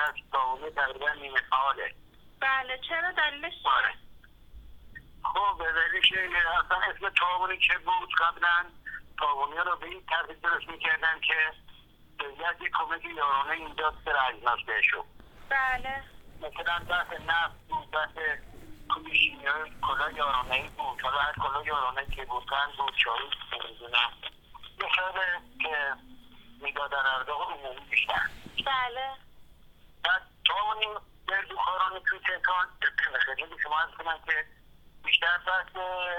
هست تعاونی تقریبا نیمه فعاله. بله چرا دلیلش چیه؟ آره. خب به دلیلش اصلا اسم تعاونی که بود قبلا تعاونی رو به این ترتیب درست میکردن که دولت یک کمک یارانه اینجا سر اجناس بهشون. بله مثلا بحث نفت بود، بحث پول شیمیایی، کلاه یارانه‌ای بود، حالا هر کلاه یارانه‌ای که بودن بود چایی نمیدونم یه خیلی که میدادن ارداغ عمومی بیشتر. بله بعد تعاونی گردوخواران توی تهران خیلی به شما عرض کنم که بیشتر بحث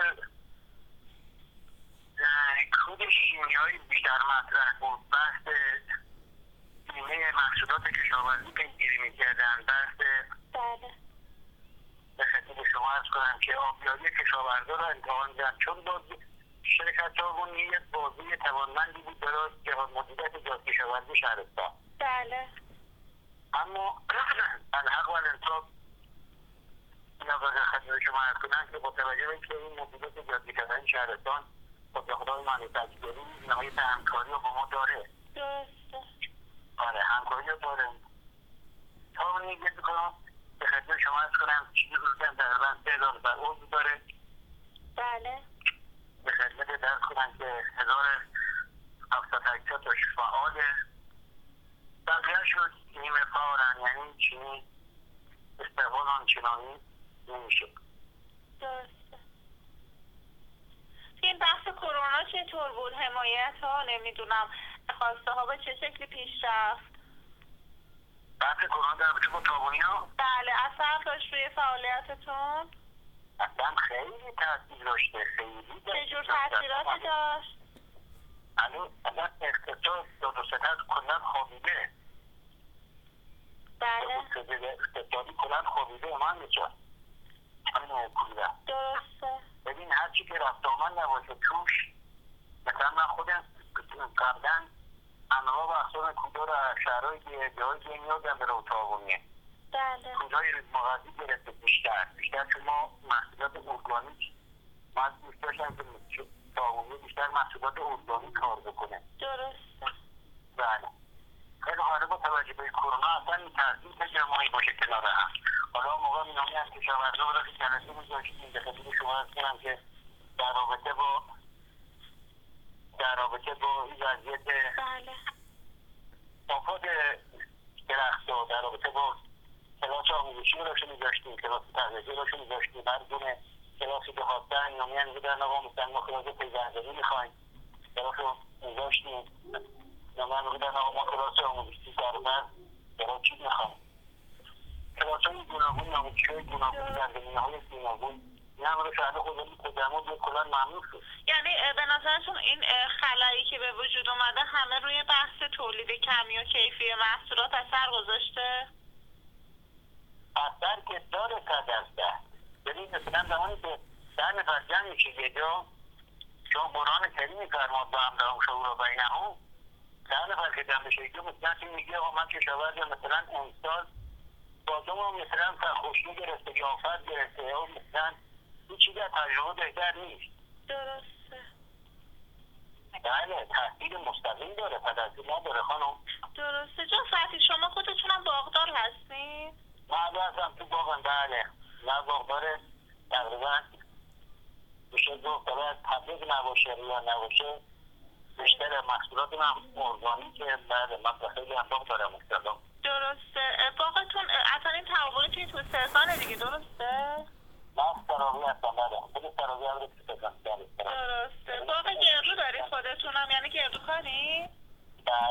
کود شیمیایی بیشتر مطرح بود، بحث بیمه محصولات کشاورزی پیگیری میکردن، بحث بله به خدمت شما عرض کنم که آبیاری کشاورزا را امتحان می‌دن، چون شرکت تعاونی یک بازوی توانمندی بود برای مدیریت جهاد کشاورزی شهرستان. بله اما الحق و الانصاف اینا به خدمت شما عرض کنم که با توجه به اینکه این مدیریت جهاد کشاورزی شهرستان با خدای مانیفکتوری نهایت همکاری رو با ما داره. درسته. آره همکاری رو داره. تعاونی یک میکنم به خدمت شما عرض کنم چیزی روزن تقریبا 3000 عضو داره. بله به خدمت درس کنم که 1780 تاش فعاله. بقیه شد نیمه فعالن، یعنی چینی استقبال آنچنانی نمیشه. درسته. این بحث کرونا چطور بود؟ حمایت ها نمیدونم خواسته ها به چه شکلی پیش رفت؟ بحث کرونا در رابطه با تعاونی ها بله اثر داشت روی فعالیتتون؟ اصلا خیلی تاثیر داشته، خیلی چجور تاثیراتی داشت؟ الان اقتصاد داد و ستد کلن خوابیده. بله اقتصادی کلن خوابیده من بچه همین پولیده. درسته. ببین هرچی که رفت آمد نباشه توش، مثلا من خودم قبلا انواع و اقسام کودا رو شهرهای جای دیگه میادم برای تعاونیه. بله کودای مغذی گرفته بیشتر چون ما محصولات ارگانیک من دوست داشتم که تعاونی بیشتر محصولات ارگانیک کار بکنه. درسته. بله خیلی حالا با توجه به کرونا اصلا این تاثیر تجمعی باشه کنار هم. حالا موقع مینامی از کشاورزا را که جلسه می‌ذاشتیم به خدمت شما عرض کنم که در رابطه با این وضعیت بله آفات درخت‌ها در رابطه با کلاس آموزشی رو می‌ذاشتیم، کلاس تغذیه‌ای رو می‌ذاشتیم، هر گونه کلاسی که خواستن یا میان بودن آقا مثلا ما کلاس پیوندزنی می‌خوایم کلاس رو می‌ذاشتیم یا من بودن آقا ما کلاس آموزشی برای چی می‌خوایم. کلاس‌های گوناگون نمایش‌های گوناگون در زمینه‌های گوناگون این هم رو شهر خودمون خودمون یک کلان ممنوع شد. یعنی به نظرتون این خلایی که به وجود اومده همه روی بحث تولید کمی و کیفی محصولات اثر گذاشته؟ اثر که داره 100%. ببین مثلا زمانی که 10 نفر جمع میشه یه جا، چون قرآن کریم فرمود با امرهم شورا بینهم 10 نفر که جمع بشه یه جا مثلا که میگه آقا من کشاورزم مثلا اون سال بازم مثلا فرخوشی گرفته یا آفت گرفته یا مثلا هیچ چیزی از تجربه بهتر نیست. درسته. بله تاثیر مستقیم داره، تاثیر نداره خانم. درسته. جان فتحی شما خودتونم باغدار هستین؟ من هستم تو باغم. بله من باغدار تقریبا میشه گفت باید تبلیغ نباشه یا نباشه بیشتر محصولات من ارگانیکه. بله من خیلی هم باغ دارم اصلا. درسته. باغتون اصلا این تعاونی توی تو سرسانه دیگه درسته؟ من سراغی هستم. بله خود سراغی هم رو تو سرسان. درسته. باغ گردو دارید خودتونم یعنی گردو کاری؟